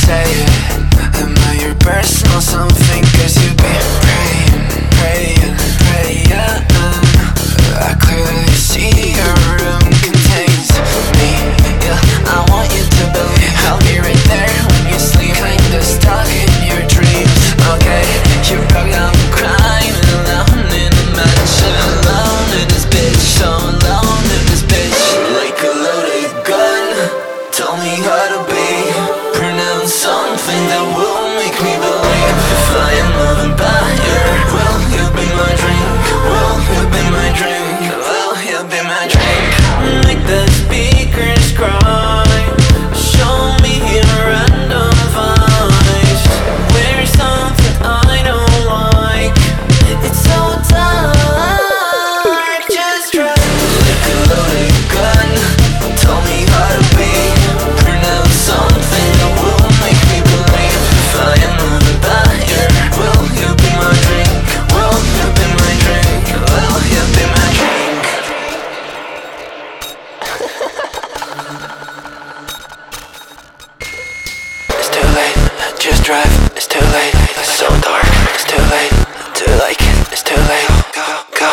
say it. Am I your personal something? Cause you've been praying. I clearly see your room contains me. Yeah, I want you to believe I'll be right there when you sleep, kinda stuck in your dreams. Okay, you broke down crying alone in a mansion, alone in this bitch, so alone in this bitch. Like a loaded gun, tell me how to be. Pronounce something that will make me believe. If I am a vampire, will you be my drink? Will you be my drink? Will you be my drink? Make the speakers cry. Show me your random voice. Wear something I don't like. It's so dark. Just drive like a loaded gun. Tell me how to be. Pronounce something that will make me believe. If I am a vampire, will you be my drink? Will you be my drink? Will you be my drink? It's too late, just drive. It's too late, it's so dark. It's too late to like it. It's too late, go.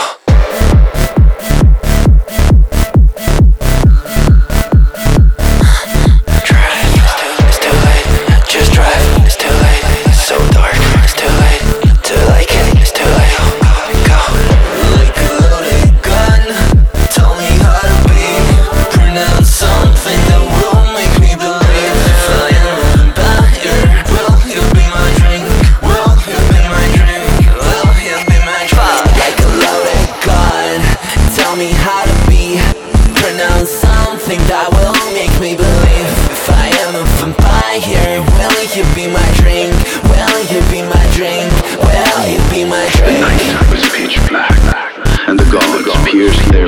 Drive, it's too late, just drive. It's too late, it's so dark. It's too late to like it. It's too late, go. Like a loaded gun, tell me how to be. Pronounce something that will make me believe. If I am a vampire, will you be my drink? Will you be my drink? Will you be my drink? Like a loaded gun, tell me how to be. Pronounce something that will make me believe. If I am a vampire, will you be my drink? Will you be my drink? Will you be my The drink? night was pitch black, and the gods pierced their